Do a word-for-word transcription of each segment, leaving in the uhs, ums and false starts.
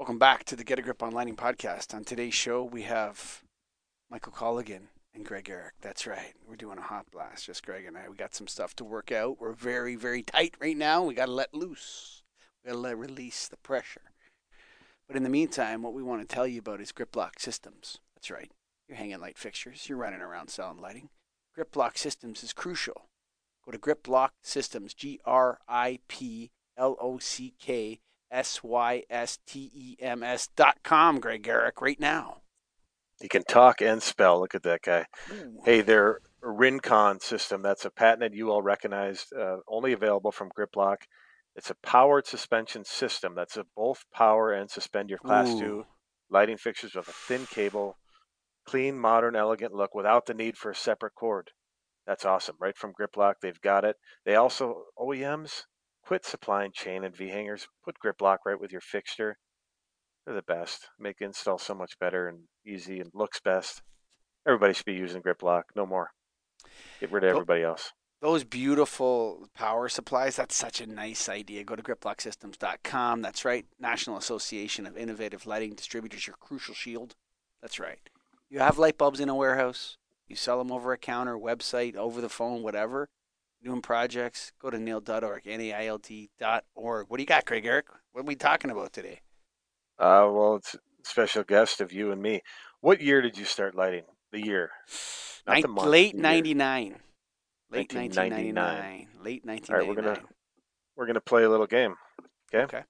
Welcome back to the Get a Grip on Lighting podcast. On today's show, we have Michael Colligan and Greg Eric. That's right. We're doing a hot blast, just Greg and I. We got some stuff to work out. We're very, very tight right now. We got to let loose. We got to let release the pressure. But in the meantime, what we want to tell you about is Grip Block Systems. That's right. You're hanging light fixtures. You're running around selling lighting. Grip Block Systems is crucial. Go to Grip Block Systems, G R I P L O C K S Y S T E M S dot com, Greg Eric, right now. He can talk and spell. Look at that guy. Ooh. Hey, their Rincon system, that's a patented U L recognized, uh, only available from Griplock. It's a powered suspension system that's a both power and suspend your class Ooh. two lighting fixtures with a thin cable, clean, modern, elegant look without the need for a separate cord. That's awesome. Right from Griplock, they've got it. They also, O E Ms, quit supplying chain and V-hangers. Put Griplock right with your fixture. They're the best. Make install so much better and easy and looks best. Everybody should be using Griplock. No more. Get rid of everybody else. Those beautiful power supplies, that's such a nice idea. Go to grip block systems dot com. That's right. National Association of Innovative Lighting Distributors, your crucial shield. That's right. You have light bulbs in a warehouse. You sell them over a counter, website, over the phone, whatever. Doing projects, go to N A I L dot org, N A I L D dot org. What do you got, Craig Eric? What are we talking about today? Uh, well, it's a special guest of you and me. What year did you start lighting? The year, not Nin- the month. late the year. ninety-nine. Late nineteen ninety-nine. nineteen ninety-nine. Late All right, nineteen ninety-nine. we're gonna we're gonna play a little game. Okay. Okay.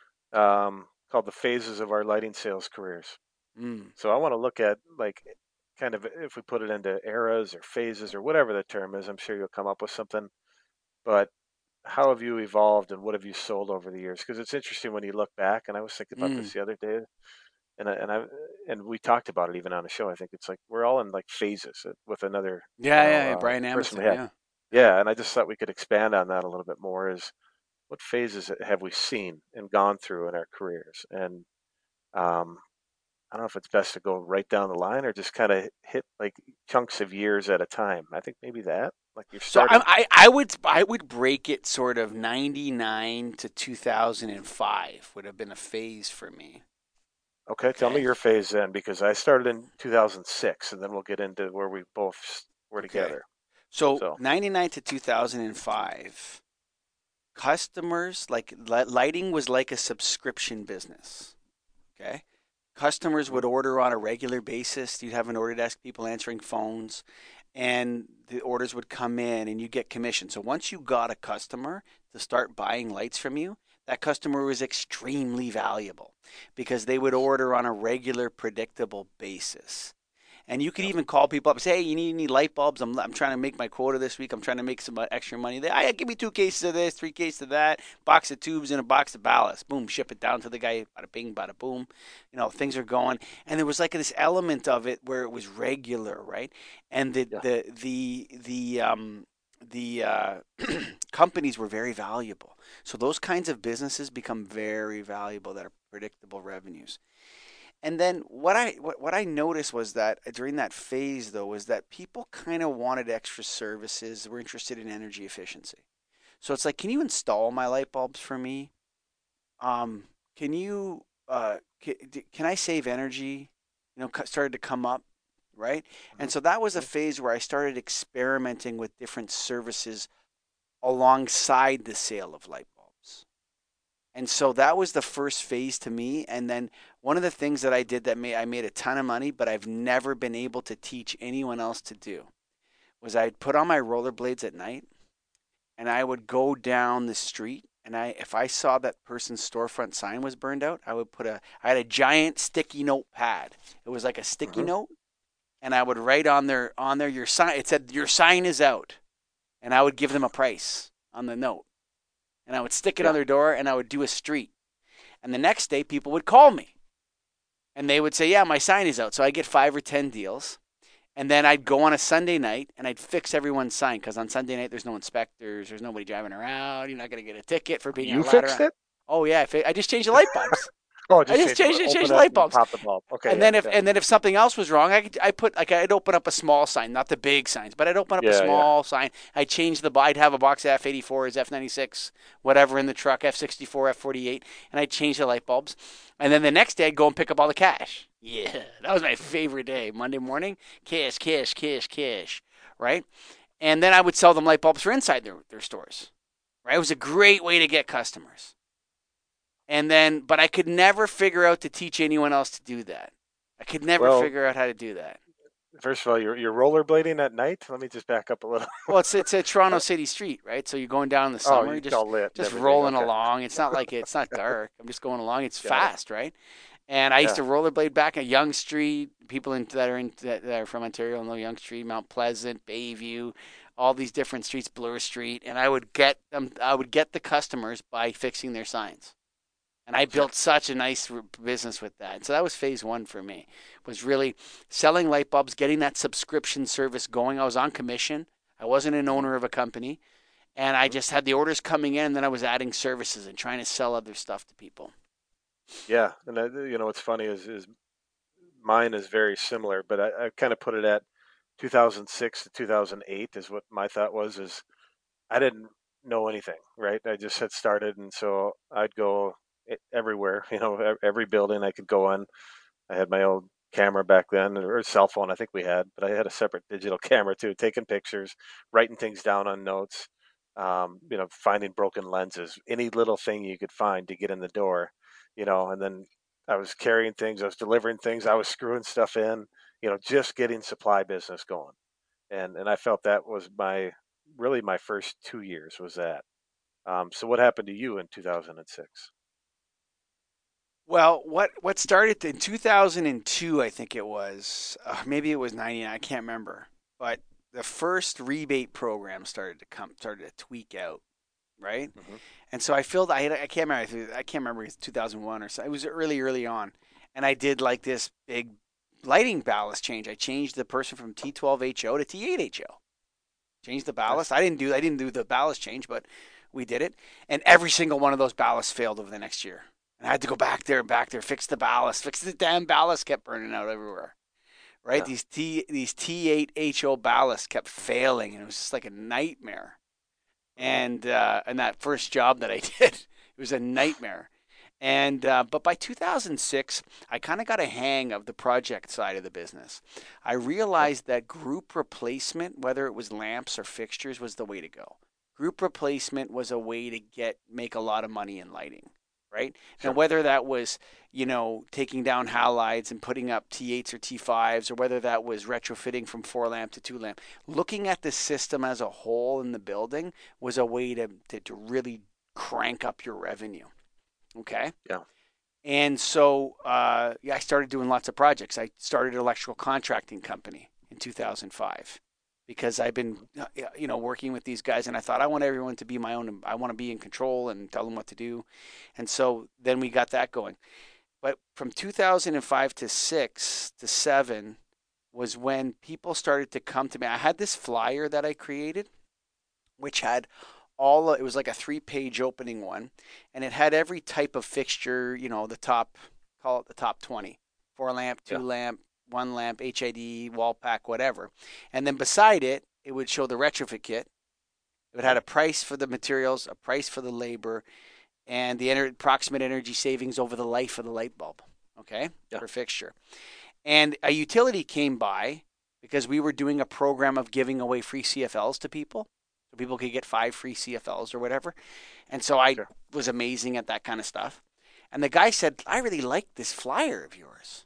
Um, called the phases of our lighting sales careers. Mm. So I want to look at like kind of if we put it into eras or phases or whatever the term is. I'm sure you'll come up with something. But how have you evolved and what have you sold over the years? Because it's interesting when you look back. And I was thinking about Mm. this the other day, and I, and I and we talked about it even on the show. I think it's like we're all in like phases with another Yeah, you know, yeah, yeah. uh, Brian person Amethyst, we had. yeah. Yeah, and I just thought we could expand on that a little bit more. Is what phases have we seen and gone through in our careers? And um, I don't know if it's best to go right down the line or just kind of hit like chunks of years at a time. I think maybe that, like you're So I, starting. I, I would I would break it sort of ninety-nine to two thousand five would have been a phase for me. Okay, tell me Okay. your phase then, because I started in two thousand six, and then we'll get into where we both were Okay. together. So So, ninety-nine to two thousand five, customers like li- lighting was like a subscription business. Okay. Customers mhm. would order on a regular basis. You'd have an order desk, people answering phones, and the orders would come in and you get commission. So once you got a customer to start buying lights from you, that customer was extremely valuable because they would order on a regular, predictable basis. And you could Yep. even call people up and say, hey, you need any light bulbs? I'm, I'm trying to make my quota this week. I'm trying to make some extra money. They, I give me two cases of this, three cases of that, box of tubes and a box of ballast. Boom, ship it down to the guy. Bada bing, bada boom. You know, things are going. And there was like this element of it where it was regular, right? And the Yeah. the the the um the uh, companies were very valuable. So those kinds of businesses become very valuable that are predictable revenues. And then what I what, what I noticed was that during that phase though was that people kind of wanted extra services, were interested in energy efficiency. So it's like, can you install my light bulbs for me? Um, can you uh can, can I save energy? You know, started to come up, right? And Mhm. so that was a Mhm. phase where I started experimenting with different services alongside the sale of light bulbs. And so that was the first phase to me. And then one of the things that I did that made I made a ton of money, but I've never been able to teach anyone else to do was I'd put on my rollerblades at night and I would go down the street and I if I saw that person's storefront sign was burned out, I would put a I had a giant sticky note pad. It was like a sticky Mhm. note and I would write on there on there your sign it said your sign is out and I would give them a price on the note. And I would stick it on Yeah. their door and I would do a street. And the next day, people would call me and they would say, yeah, my sign is out. So I get five or ten deals. And then I'd go on a Sunday night and I'd fix everyone's sign because on Sunday night, there's no inspectors, there's nobody driving around. You're not going to get a ticket for being on You a ladder. fixed it? Oh, yeah. I just changed the light bulbs. Oh, I just just change it. changed it, changed Open the it light and bulbs. pop the bulb. Okay, And yeah, then if yeah, and then if something else was wrong, I could I put like I'd open up a small sign, not the big signs, but I'd open up a yeah, yeah. small sign. I'd change the I'd have a box of F eighty-fours, F ninety-six, whatever in the truck, F sixty-four, F forty-eight, and I'd change the light bulbs. And then the next day I'd go and pick up all the cash. Yeah, that was my favorite day. Monday morning, cash, cash, cash, cash, right? And then I would sell them light bulbs for inside their, their stores. Right? It was a great way to get customers. And then, but I could never figure out to teach anyone else to do that. I could never Well, figure out how to do that. first of all, you're you're rollerblading at night. Let me just back up a little. Well, it's it's a Toronto City street, right? So you're going down in the Oh, summer, you you're just all lit and just everything. rolling Okay, along. It's not like it's not dark. I'm just going along. It's got it. fast, right? And I used Yeah. to rollerblade back at Yonge Street. People in, that are in that, that are from Ontario know Yonge Street, Mount Pleasant, Bayview, all these different streets, Bloor Street, and I would get them. I would get the customers by fixing their signs. And I Sure. built such a nice business with that. So that was phase one for me, was really selling light bulbs, getting that subscription service going. I was on commission. I wasn't an Hmm. owner of a company. And I Hmm. just had the orders coming in, and then I was adding services and trying to sell other stuff to people. Yeah, and uh, you know what's funny is is mine is very similar, but I, I kind of put it at two thousand six to two thousand eight is what my thought was. Is I didn't know anything, right? I just had started, and so I'd go e- everywhere. You know, e- every building I could go on. I had my old camera back then, or a cell phone, I think we had, but I had a separate digital camera too, taking pictures, writing things down on notes, um, you know, finding broken lenses, any little thing you could find to get in the door, you know, and then I was carrying things, I was delivering things, I was screwing stuff in, you know, just getting supply business going. And and I felt that was my really my first two years was that. Um, so what happened to you in two thousand six? Well, what what started in two thousand two, I think it was, uh, maybe it was ninety-nine, I can't remember. But the first rebate program started to come, started to tweak out, right? Hmm. And so I filled. I had, I can't remember. I can't remember. It's two thousand one or so. It was early, early on, and I did like this big lighting ballast change. I changed the person from T twelve H O to T eight H O. Changed the ballast. Nice. I didn't do. I didn't do the ballast change, but we did it. And every single one of those ballasts failed over the next year. And I had to go back there and back there, fix the ballast, fix the damn ballast. Kept burning out everywhere. Right? Yeah. These T these T eight H O ballasts kept failing, and it was just like a nightmare. Hmm. And uh, and that first job that I did, it was a nightmare. And uh, but by two thousand six, I kind of got a hang of the project side of the business. I Yeah. realized that group replacement, whether it was lamps or fixtures, was the way to go. Group replacement was a way to get make a lot of money in lighting, right? Now Sure. whether that was, you know, taking down halides and putting up T eights or T fives, or whether that was retrofitting from four lamp to two lamp, looking at the system as a whole in the building was a way to to, to really crank up your revenue. Okay. Yeah. And so uh, yeah, I started doing lots of projects. I started an electrical contracting company in two thousand five because I've been, uh, you know, working with these guys, and I thought I want everyone to be my own. I want to be in control and tell them what to do. And so then we got that going. But from two thousand five to six to seven was when people started to come to me. I had this flyer that I created, which had all it was like a three page opening one, and it had every type of fixture, you know, the top, call it the top twenty, four lamp, two Yeah. lamp, one lamp, H I D, wall pack, whatever. And then beside it, it would show the retrofit kit. It had Yeah. a price for the materials, a price for the labor, and the ener- approximate energy savings over the life of the light bulb, okay, Yeah. per fixture. And a utility came by because we were doing a program of giving away free C F Ls to people. So people could get five free C F Ls or whatever. And so I Sure. was amazing at that kind of stuff. And the guy said, I really like this flyer of yours.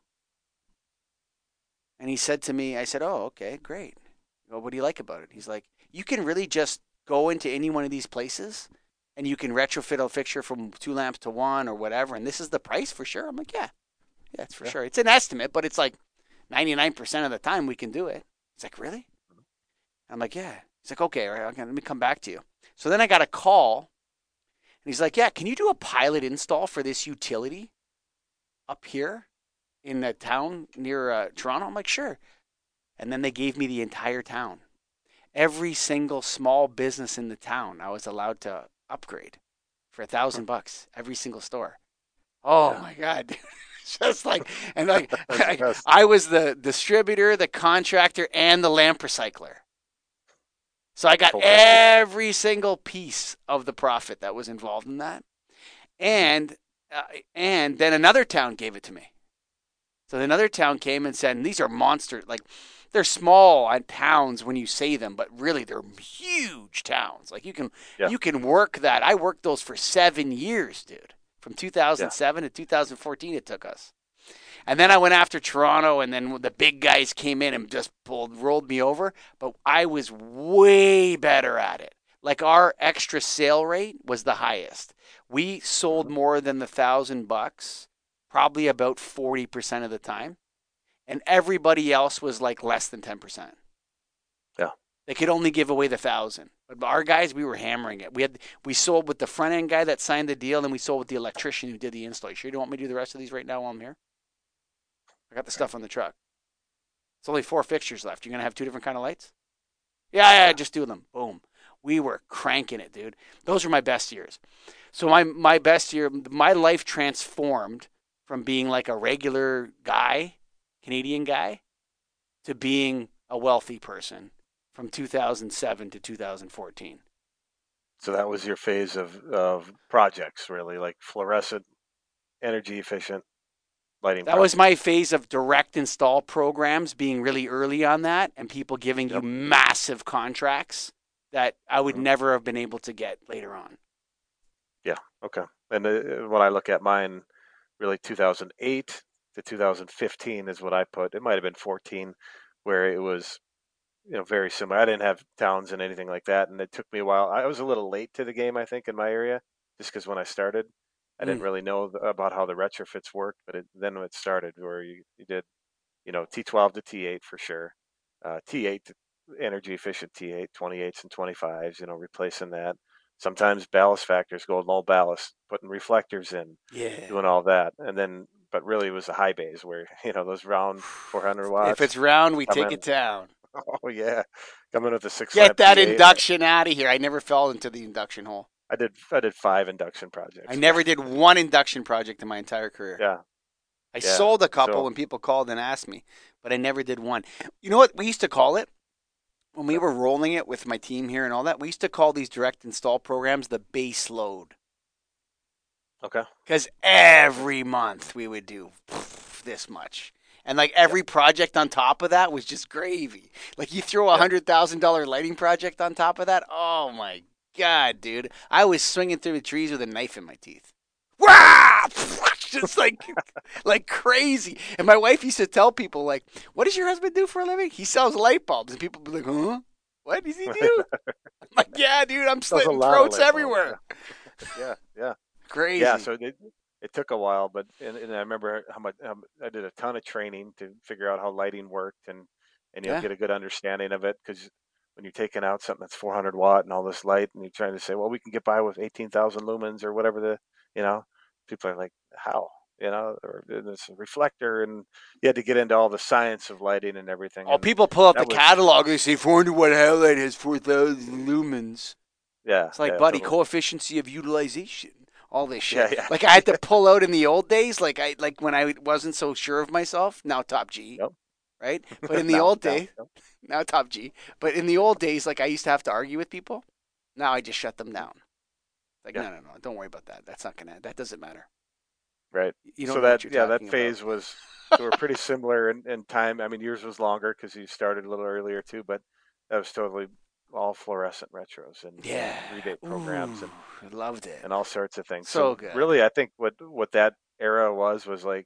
And he said to me, I said, oh, okay, great. Well, what do you like about it? He's like, you can really just go into any one of these places and you can retrofit a fixture from two lamps to one or whatever. And this is the price for sure. I'm like, yeah, yeah, it's for Yeah. sure. It's an estimate, but it's like ninety-nine percent of the time we can do it. He's like, really? I'm like, yeah. He's like, okay, all right, okay, let me come back to you. So then I got a call, and he's like, yeah, can you do a pilot install for this utility up here in a town near uh, Toronto? I'm like, sure. And then they gave me the entire town. Every single small business in the town, I was allowed to upgrade for a Huh. thousand bucks. Every single store. Oh Yeah, my God, dude. Just like, and like, that's the best. I was the distributor, the contractor, and the lamp recycler. So I got Full turnkey. every single piece of the profit that was involved in that. Hmm. And uh, and then another town gave it to me. So another town came and said, and these are monster, like they're small towns when you say them, but really they're huge towns. Like you can Yeah, you can work that. I worked those for seven years, dude. From yeah. two thousand seven to two thousand fourteen, it took us. And then I went after Toronto, and then the big guys came in and just pulled, rolled me over. But I was way better at it. Like our extra sale rate was the highest. We sold Hmm. more than the thousand bucks, probably about forty percent of the time, and everybody else was like less than ten percent. Yeah. They could only give away the thousand. But our guys, we were hammering it. We had we sold with the front end guy that signed the deal, and we sold with the electrician who did the install. You sure you don't want me to do the rest of these right now while I'm here? I got the stuff on the truck. It's only four fixtures left. You're gonna have two different kind of lights? Yeah, yeah, Yeah. just do them. Boom. We were cranking it, dude. Those were my best years. So my my best year, my life transformed from being like a regular guy, Canadian guy, to being a wealthy person from two thousand seven to two thousand fourteen. So that was your phase of of projects, really, like fluorescent, energy efficient lighting That was projects. my phase of direct install programs, being really early on that, and people giving you Yep. massive contracts that I would Hmm. never have been able to get later on. Yeah. Okay. And uh, when I look at mine, really two thousand eight to two thousand fifteen is what I put. It might have been fourteen, where it was, you know, very similar. I didn't have towns and anything like that, and it took me a while. I was a little late to the game, I think, in my area, just because when I started, I didn't Mm. really know th- about how the retrofits worked. But it, then when it started, where you, you did, you know, T twelve to T eight for sure, uh, T eight to energy efficient T eight, twenty-eights and twenty-fives, you know, replacing that. Sometimes ballast factors, gold null ballast, putting reflectors in, Yeah. doing all that, and then, but really it was the high bays where you know those round four hundred If watts it's round, we come take in. it down. Oh yeah, coming with a six Get lamp that T eight. induction out of here. I never fell into the induction hole. I did I did five induction I projects. never did one induction project in my entire career. Yeah, I yeah. sold a couple So when people called and asked me, but I never did one. You know what we used to call it? When we yeah, were rolling it with my team here and all that, we used to call these direct install programs the base load. okay, Because every month we would do this much. And like yeah, every project on top of that was just gravy. Like you throw a yeah. hundred thousand dollar lighting project on top of that. Oh my god, dude! I was swinging through the trees with a knife in my teeth. Wah! Just like like crazy. And my wife used to tell people like, "What does your husband do for a living?" He sells light bulbs, and people would be like, "Huh? What does he do?" I'm like, "Yeah, dude, I'm Does a slitting lot of throats light bulbs. Yeah, everywhere." yeah, yeah, yeah. Crazy. So it it took a while, but and, and I remember how much um, I did a ton of training to figure out how lighting worked and and you know Yeah. get a good understanding of it because when you're taking out something that's four hundred watt and all this light and you're trying to say, well, we can get by with eighteen thousand lumens or whatever the, you know, people are like, how? You know, or this reflector, and you had to get into all the science of lighting and everything, Oh, and people pull out the that was, catalog. They say four hundred watt halide has four thousand lumens. yeah, It's like, yeah, buddy, totally, coefficient of utilization. All this yeah, shit. yeah, Like I had to yeah, pull out in the old days, like I like when I wasn't so sure of myself. Now top G, yep. right? But in the now, old now, day, yep. now top G. But in the old days, like I used to have to argue with people. Now I just shut them down. Like Yeah, no, no, no, don't worry about that. That's not gonna. That doesn't matter. right. You don't So know what that, you're yeah, that talking about. phase was, they were pretty similar in, in time. I mean, yours was longer because you started a little earlier too, but that was totally all fluorescent retros and Yeah. and rebate Ooh, programs and I loved it. and all sorts of things. So So good. really, I think what what that era was was like,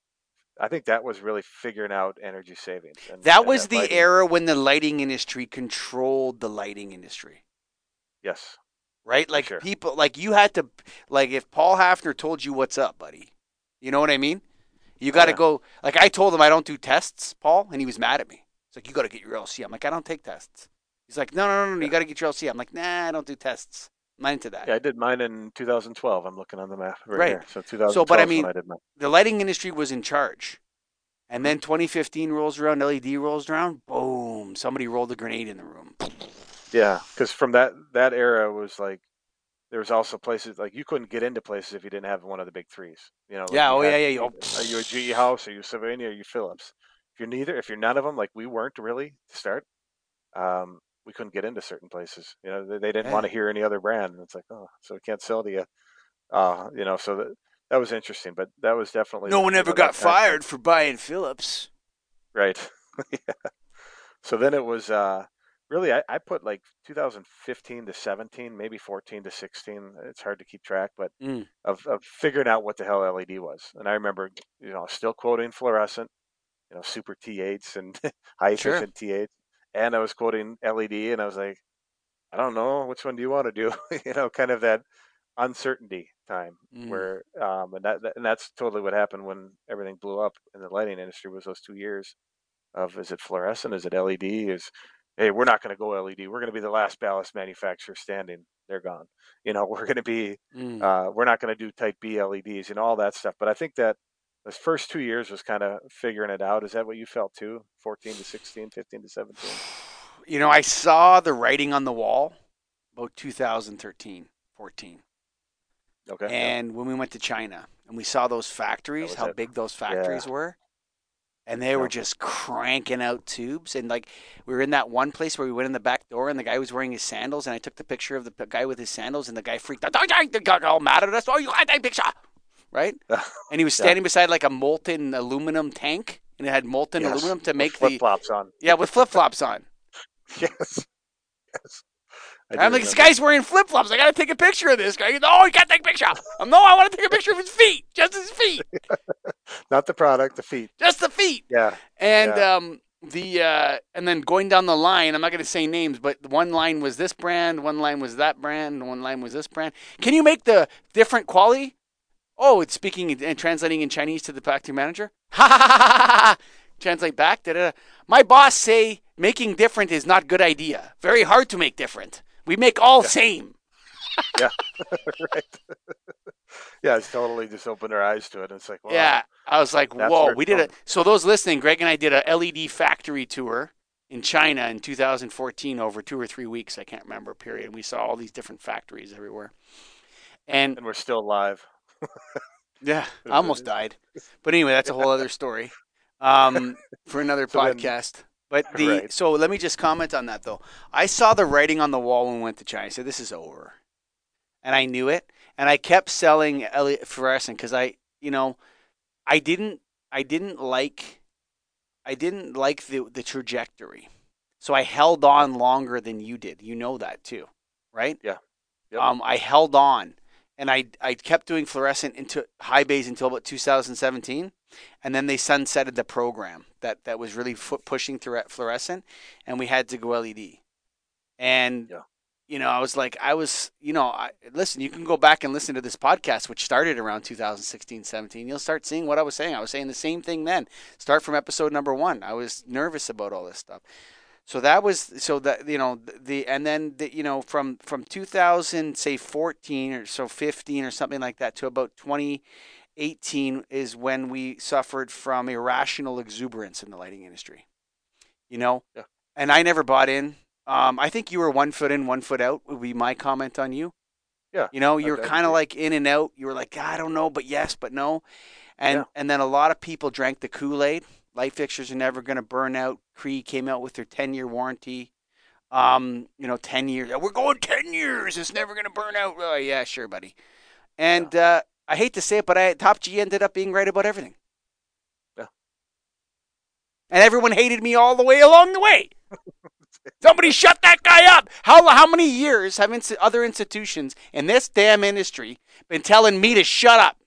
I think that was really figuring out energy savings and That and was that the lighting. era when the lighting industry controlled the lighting industry, Yes, right? for Like sure. people, like you had to, like if Paul Hafner told you what's up, buddy, you know what I mean? You Oh got to yeah, go. Like I told him I don't do tests, Paul, and he was mad at me. He's like, you got to get your L C. I'm like, I don't take tests. He's like, no, no, no, no, yeah, you got to get your L C. I'm like, nah, I don't do tests. I'm not into that. yeah. I did mine in two thousand twelve. I'm looking on the map right Right. here. So So, but I two thousand twelve is when mean, I did mine. the lighting industry was in charge. And Hmm. then twenty fifteen rolls around, L E D rolls around, boom, somebody rolled a grenade in the room. Yeah, because from that that era was like there was also places like you couldn't get into places if you didn't have one of the big threes. You know, like Yeah. you Oh, yeah, had to yeah. be. Oh, Are you a G E House? Are you Sylvania? Are you Phillips? If you're neither, if you're none of them, like we weren't really to start, um, we couldn't get into certain places. You know, they, they didn't want yeah. to hear any other brand, and it's like, oh, so we can't sell to you. Uh, you know, so that that was interesting, but that was definitely No the one you ever know that got time frame, fired for buying Phillips. right? So then it was uh, really I, I put like two thousand fifteen to seventeen, maybe fourteen to sixteen. It's hard to keep track, but Mm, of, of figuring out what the hell L E D was. And I remember, you know, still quoting fluorescent, you know, super T eights and high sure. efficient T eights, and I was quoting L E D, and I was like, I don't know, which one do you want to do? You know, kind of that uncertainty time Mm, where, um, and that, and that's totally what happened when everything blew up in the lighting industry was those two years of is it fluorescent, is it L E D, is hey we're not going to go L E D, we're going to be the last ballast manufacturer standing, they're gone, you know, we're going to be mm. uh, we're not going to do type B L E Ds and all that stuff. But I think that those first two years was kind of figuring it out. Is that what you felt too? fourteen to sixteen, fifteen to seventeen? You know, I saw the writing on the wall about two thousand thirteen, fourteen. Okay, yeah, And when we went to China and we saw those that factories, was how it. big those Yeah, factories were, and they were yeah. just cranking out tubes. And like we were in that one place where we went in the back door, and the guy was wearing his sandals, and I took the picture of the guy with his sandals, and the guy freaked out. They got all mad at us. Oh, you got that picture, right? And he was Yeah, standing beside like a molten aluminum tank, and it had molten yes, aluminum to with make flip the flops on. yeah with flip flops on. Yes, yes, I And do I'm like, this remember. guy's wearing flip flops. I gotta take a picture of this guy. No, you can't take a picture. I'm no, I want to take a picture of his feet, just his feet, Not the product, the feet. just the feet. Yeah, And yeah. um, the uh, and then going down the line, I'm not going to say names, but one line was this brand, one line was that brand, one line was this brand. Can you make the different quality? Oh, it's speaking and translating in Chinese to the factory manager. Ha ha ha ha ha. Translate back. Da, da, da. My boss say making different is not good idea. Very hard to make different. We make all Yeah, same. yeah, right. Yeah, it's totally just opened our eyes to it. And it's like, Yeah, wow, I was like, that's whoa. where it's We did going. it. So those listening, Greg and I did a L E D factory tour in China in two thousand fourteen over two or three weeks. I can't remember period. We saw all these different factories everywhere, and And we're still alive. yeah, It I was, almost died. But anyway, that's a whole other story um, for another so then, podcast. But the right. so let me just comment on that though. I saw the writing on the wall when we went to China. I said, "This is over," and I knew it. And I kept selling Elliot fluorescent because I, you know, I didn't, I didn't like I didn't like the the trajectory. So I held Yep. on longer than you did. You know that too, right? Yeah. Yep. Um, I held on, and I I kept doing fluorescent into high bays until about two thousand seventeen, and then they sunsetted the program that that was really pushing through fluorescent, and we had to go L E D. And Yeah. you know, I was like, I was, you know, I, listen, you can go back and listen to this podcast, which started around two thousand sixteen, seventeen. You'll start seeing what I was saying. I was saying the same thing then. Start from episode number one. I was nervous about all this stuff. So that was, so that, you know, the, and then, the, you know, from, from two thousand, say fourteen or so fifteen or something like that to about twenty eighteen is when we suffered from irrational exuberance in the lighting industry, you know, Yeah. and I never bought in. Um, I think you were one foot in, one foot out, would be my comment on you. Yeah. You know, you I'd, were I'd kind of agree. like in and out. You were like, I don't know, but yes, but no. Yeah. And and then a lot of people drank the Kool-Aid. Light fixtures are never going to burn out. Cree came out with their ten-year warranty. Um, you know, ten years. We're going ten years. It's never going to burn out. Oh, yeah, sure, buddy. Yeah. And uh, I hate to say it, but I, Top G ended up being right about everything. Yeah. And everyone hated me all the way along the way. Somebody shut that guy up. How how many years have ins- other institutions in this damn industry been telling me to shut up?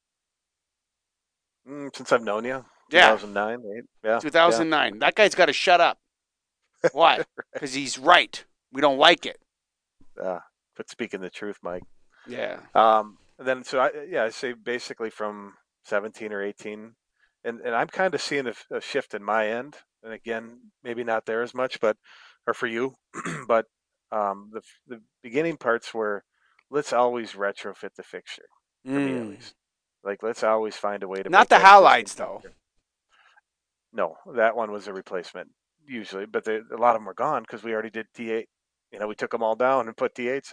Mm, since I've known you, Yeah, two thousand nine, eight. Yeah. Yeah. two thousand nine. That guy's got to shut up. Why? Because he's right. We don't like it. Uh, but speaking the truth, Mike. Yeah. Um, and then, so I, yeah, I say basically from seventeen or eighteen, and, and I'm kind of seeing a, a shift in my end. And again, maybe not there as much, but, or for you, but um, the, the beginning parts were let's always retrofit the fixture, for me at Mm. least. Like, let's always find a way to Not make the that existing halides though. fixture. No, that one was a replacement usually, but they, a lot of them were gone because we already did T eight. You know, we took them all down and put T eights in.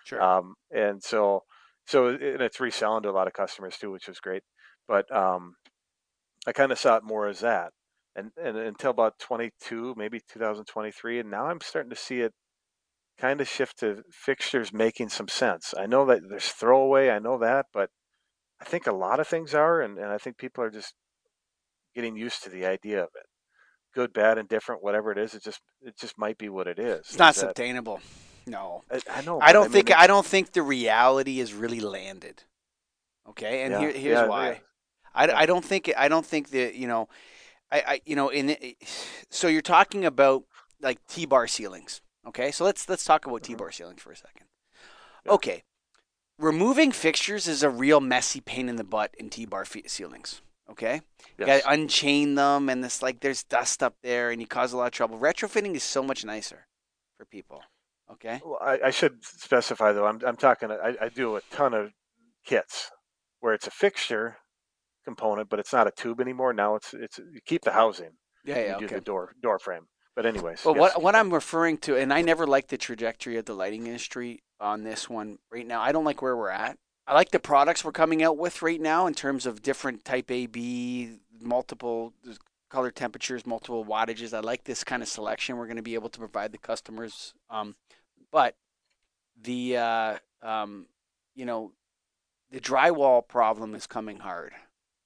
Sure. Um, and so, so and it's reselling to a lot of customers too, which was great. But um, I kind of saw it more as that, and, and until about twenty-two, maybe two thousand twenty-three, and now I'm starting to see it kind of shift to fixtures making some sense. I know that there's throwaway, I know that, but I think a lot of things are, and, and I think people are just getting used to the idea of it. Good, bad, and different, whatever it is, it just it just might be what it is. It's Is not that sustainable. No. I, I know, I but I don't mean, think it, I don't think the reality is really landed. Okay? And yeah, here here's yeah, yeah, why. I, yeah. I don't think I don't think that, you know, I, I you know, in the, so you're talking about like T-bar ceilings. Okay? So let's let's talk about hmm T-bar ceilings for a second. yeah, Okay. Removing fixtures is a real messy pain in the butt in T-bar fe- ceilings. Okay, you got yes. to unchain them, and this like there's dust up there, and you cause a lot of trouble. Retrofitting is so much nicer for people. Okay, Well, I, I should specify though. I'm I'm talking. I, I do a ton of kits where it's a fixture component, but it's not a tube anymore. Now it's it's you keep the housing yeah, and you yeah, do okay. the door door frame. But anyways, But yes, what keep what going. I'm referring to, and I never liked the trajectory of the lighting industry on this one right now. I don't like where we're at. I like the products we're coming out with right now in terms of different type A, B, multiple color temperatures, multiple wattages. I like this kind of selection we're going to be able to provide the customers. Um, but the uh, um, you know the drywall problem is coming hard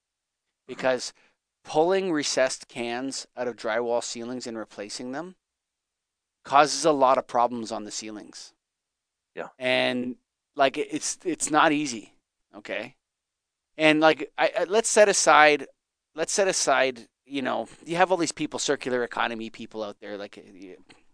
hmm because pulling recessed cans out of drywall ceilings and replacing them causes a lot of problems on the ceilings. Yeah. And like it's it's not easy, okay? And like I, I let's set aside let's set aside, you know, you have all these people, circular economy people out there like you,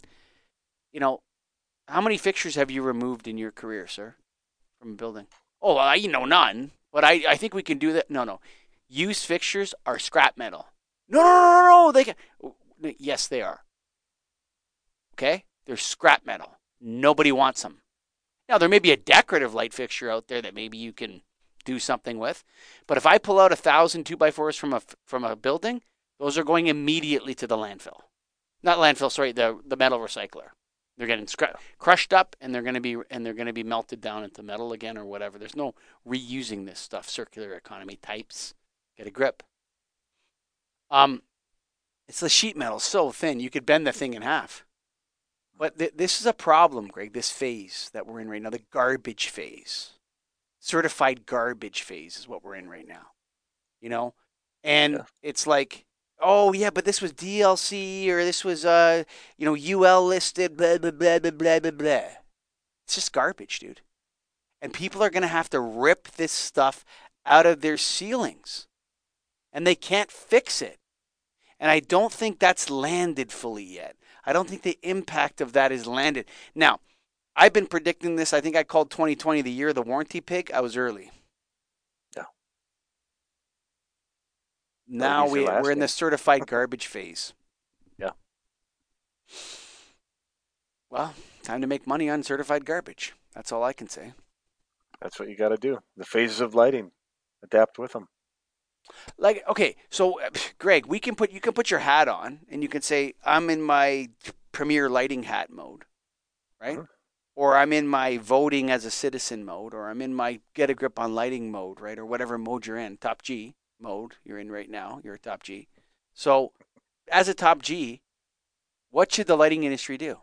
you know, how many fixtures have you removed in your career, sir, from a building? Oh, well, I you know none, but I I think we can do that. No, no. Used fixtures are scrap metal. No, no, no, no, no. They can. Yes, they are. Okay? They're scrap metal. Nobody wants them. Now, there may be a decorative light fixture out there that maybe you can do something with, but if I pull out a thousand two by fours from a from a building, those are going immediately to the landfill. Not landfill, sorry, the the metal recycler. They're getting scra- Yeah. crushed up, and they're going to be and they're going to be melted down into metal again or whatever. There's no reusing this stuff. Circular economy types. Get a grip. Um, it's the sheet metal so thin you could bend the thing in half. But th- this is a problem, Greg. This phase that we're in right now, the garbage phase, certified garbage phase is what we're in right now. You know, and Yeah. it's like, oh yeah, but this was D L C or this was uh, you know, U L listed, blah blah blah blah blah blah blah. It's just garbage, dude. And people are gonna have to rip this stuff out of their ceilings, and they can't fix it. And I don't think that's landed fully yet. I don't think the impact of that is landed. Now, I've been predicting this. I think I called twenty twenty the year of the warranty pig. I was early. Yeah. Probably Now easier we, we're last in the game. certified garbage phase. Yeah. Well, time to make money on certified garbage. That's all I can say. That's what you got to do. The phases of lighting, adapt with them. Like, okay, so Greg, we can put you can put your hat on and you can say I'm in my premier lighting hat mode, right? hmm Or I'm in my voting as a citizen mode, or I'm in my get a grip on lighting mode, right? Or whatever mode you're in, top G mode you're in right now. You're a top G. So, as a top G, what should the lighting industry do?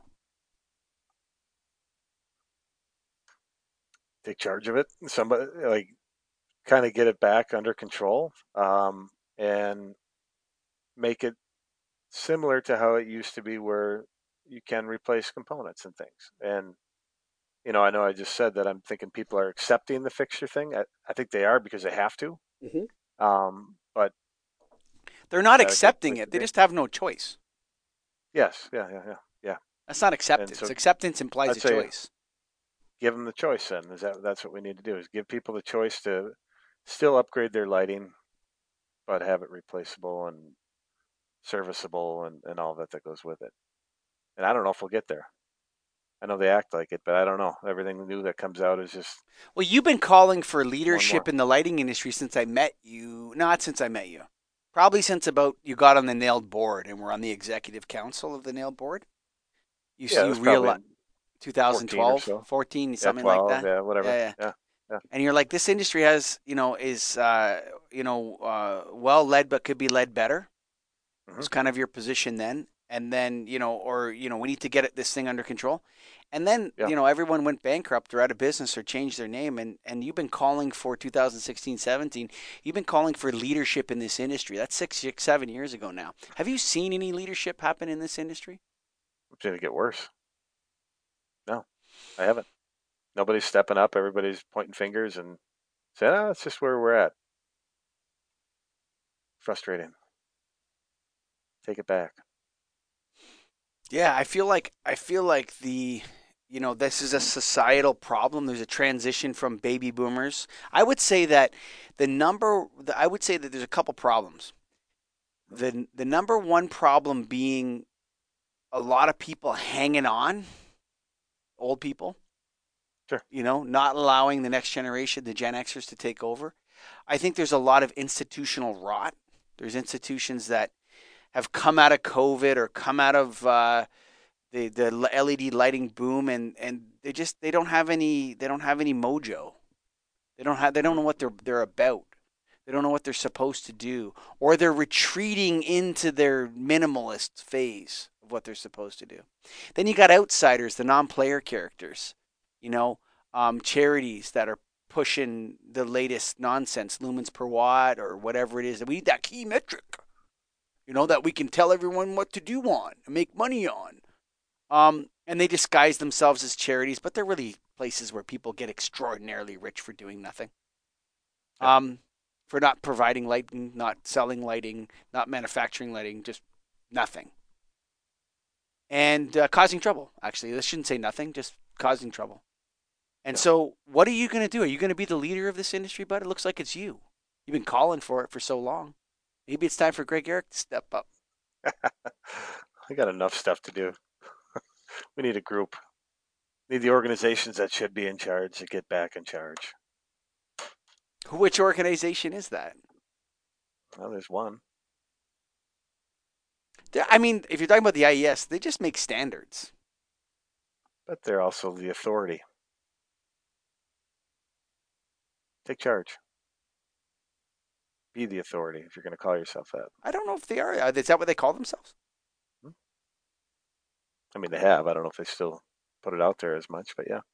Take charge of it. Somebody like kind of get it back under control, um, and make it similar to how it used to be, where you can replace components and things. And you know, I know I just said that I'm thinking people are accepting the fixture thing. I, I think they are because they have to. Mm-hmm. Um, but They're not got a good accepting place it. to They be. just have no choice. Yes, yeah, yeah, yeah, yeah. That's not And acceptance. so Acceptance implies I'd a say choice. give them the choice. Then is that that's what we need to do? Is give people the choice to still upgrade their lighting, but have it replaceable and serviceable and, and all that that goes with it. And I don't know if we'll get there. I know they act like it, but I don't know. Everything new that comes out is just Well, you've been calling for one leadership more. in the lighting industry since I met you. Not since I met you. Probably since about you got on the nailed board and were on the executive council of the nailed board. You Yeah, it you was probably realize in fourteen or twenty twelve, so. fourteen, Yeah, something like twelve. that. Yeah, whatever. Yeah, yeah. Yeah, yeah. And you're like, this industry has, you know, is, uh, you know, uh, well led, but could be led better. hmm Was kind of your position then. And then, you know, or, you know, we need to get it, this thing under control. And then, Yeah. you know, everyone went bankrupt or out of business or changed their name. And, and you've been calling for two thousand sixteen, seventeen. You've been calling for leadership in this industry. That's six, six, seven years ago now. Have you seen any leadership happen in this industry? It's going to get worse. No, I haven't. Nobody's stepping up. Everybody's pointing fingers and saying, "Ah, that's just where we're at." Frustrating. Take it back. Yeah, I feel like I feel like the you know, this is a societal problem. There's a transition from baby boomers. I would say that the number I would say that there's a couple problems. The the number one problem being a lot of people hanging on, old people, Sure. you know, not allowing the next generation, the Gen Xers to take over. I think there's a lot of institutional rot. There's institutions that have come out of COVID or come out of uh, the the L E D lighting boom, and and they just they don't have any they don't have any mojo. They don't have they don't hmm know what they're they're about. They don't know what they're supposed to do, or they're retreating into their minimalist phase of what they're supposed to do. Then you got outsiders, the non-player characters, you know, um, charities that are pushing the latest nonsense, lumens per watt or whatever it is. We need that key metric, you know, that we can tell everyone what to do on and make money on. Um, and they disguise themselves as charities, but they're really places where people get extraordinarily rich for doing nothing. Yeah. Um, for not providing lighting, not selling lighting, not manufacturing lighting, just nothing. And uh, causing trouble, actually. I shouldn't say nothing, just causing trouble. And Yeah. so, what are you going to do? Are you going to be the leader of this industry, bud? It looks like it's you. You've been calling for it for so long. Maybe it's time for Greg Eric to step up. I got enough stuff to do. We need a group. Need the organizations that should be in charge to get back in charge. Which organization is that? Well, there's one. I mean, if you're talking about the I E S, they just make standards. But they're also the authority. Take charge. Be the authority if you're going to call yourself that. I don't know if they are. Is that what they call themselves? Hmm? I mean, they have. I don't know if they still put it out there as much, but yeah.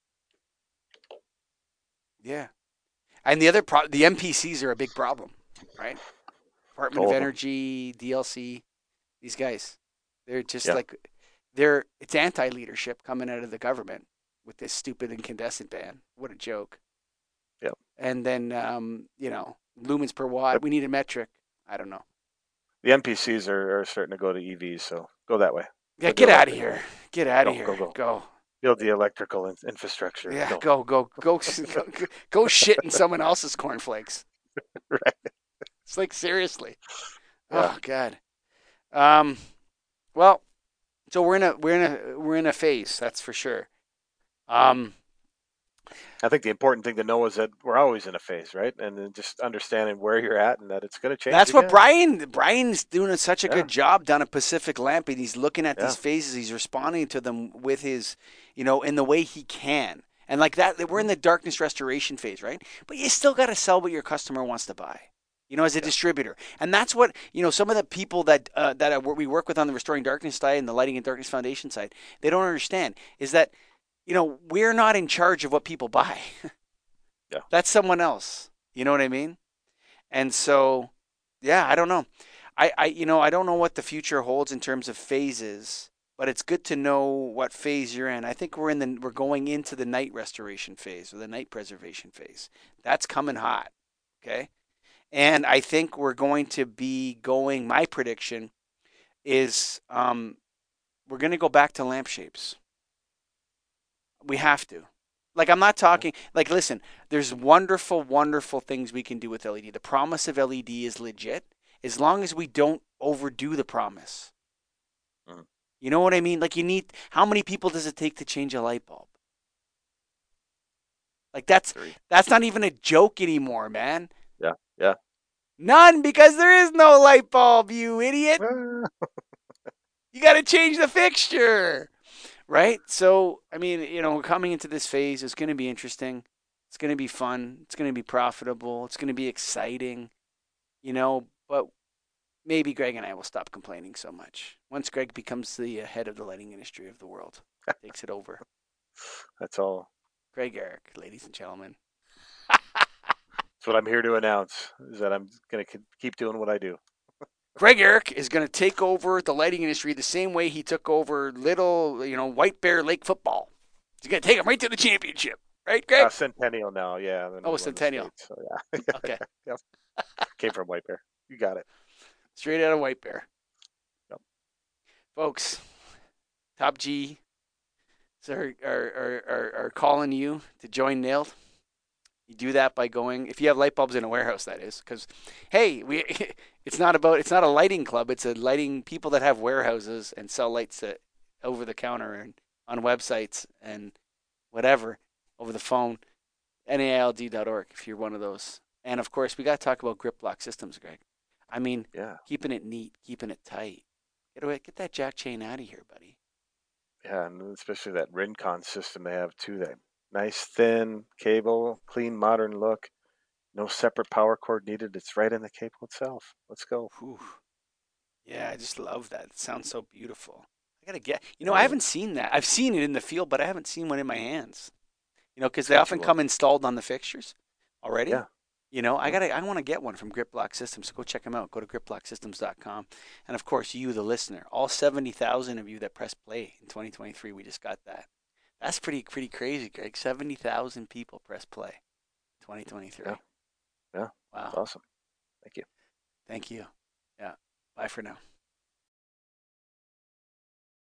Yeah. And the other pro- the M P Cs are a big problem, right? Department All of of them. Energy, D L C, these guys. They're just Yeah. like they're it's anti-leadership coming out of the government with this stupid incandescent ban. What a joke. Yep. And then um, you know, lumens per watt, But we need a metric. I don't know. the N P Cs are, are starting to go to E Vs, so go that way. Yeah, Go get out of electrical. here. Get out of Go, here. go, go. Go. Build the electrical in- infrastructure. Yeah, Go. go, go, go, go, go shit in someone else's cornflakes. Right. It's like seriously. Yeah. Oh God. Um. Well, so we're in a we're in a we're in a phase, that's for sure. Um. I think the important thing to know is that we're always in a phase, right? And then just understanding where you're at and that it's going to change. That's what again. Brian Brian's doing such a Yeah. good job down at Pacific Lamp, and he's looking at Yeah. these phases. He's responding to them with his, you know, in the way he can. And like that, we're in the darkness restoration phase, right? But you still got to sell what your customer wants to buy, you know, as a Yeah. distributor. And that's what, you know, some of the people that uh, that I, we work with on the Restoring Darkness side and the Lighting and Darkness Foundation side, they don't understand is that, you know, we're not in charge of what people buy. Yeah. That's someone else. You know what I mean? And so, yeah, I don't know. I, I, you know, I don't know what the future holds in terms of phases, but it's good to know what phase you're in. I think we're in the, we're going into the night restoration phase or the night preservation phase. That's coming hot. Okay. And I think we're going to be going, my prediction is, um, we're going to go back to lampshapes. We have to. Like, I'm not talking, like, listen, there's wonderful, wonderful things we can do with L E D. The promise of L E D is legit as long as we don't overdo the promise. Mhm. You know what I mean? Like, you need, how many people does it take to change a light bulb? Like, that's, Three. that's not even a joke anymore, man. Yeah. Yeah. None, because there is no light bulb, you idiot. Ah. You got to change the fixture. Right? So, I mean, you know, coming into this phase is going to be interesting. It's going to be fun. It's going to be profitable. It's going to be exciting, you know, but maybe Greg and I will stop complaining so much. Once Greg becomes the uh, head of the lighting industry of the world, takes it over. That's all. Greg Eric, ladies and gentlemen. That's what I'm here to announce. Is that I'm going to keep doing what I do. Greg Eric is going to take over the lighting industry the same way he took over little, you know, White Bear Lake football. He's going to take him right to the championship. Right, Uh, Greg? Centennial now, yeah. Then Oh, we won the Centennial. state, so yeah. Okay. Yep. Came from White Bear. You got it. Straight out of White Bear. Yep. Folks, Top G are, are, are, are calling you to join Nailed. You do that by going, if you have light bulbs in a warehouse, that is, because hey, we it's not about it's not a lighting club. It's a lighting people that have warehouses and sell lights at, over the counter and on websites and whatever over the phone. N A I L D dot org if you're one of those. And of course, we got to talk about grip block systems, Greg. I mean, Yeah. keeping it neat, keeping it tight. Get away, get that jack chain out of here, buddy. Yeah, and especially that Rincon system they have too. That nice thin cable, clean modern look. No separate power cord needed. It's right in the cable itself. Let's go. Whew. Yeah, I just love that. It sounds so beautiful. I gotta get. You know, Yeah, I yeah. haven't seen that. I've seen it in the field, but I haven't seen one in my hands. You know, because It's they got often you one. come installed on the fixtures already. Yeah. You know, I Yep. gotta. I want to get one from Grip Block Systems. So go check them out. Go to grip block systems dot com, and of course, you, the listener, all seventy thousand of you that press play in twenty twenty-three. We just got that. That's pretty pretty crazy, Greg. Seventy thousand people press play in twenty twenty-three. Yeah. Yeah. It's Wow. awesome. Thank you. Thank you. Yeah. Bye for now.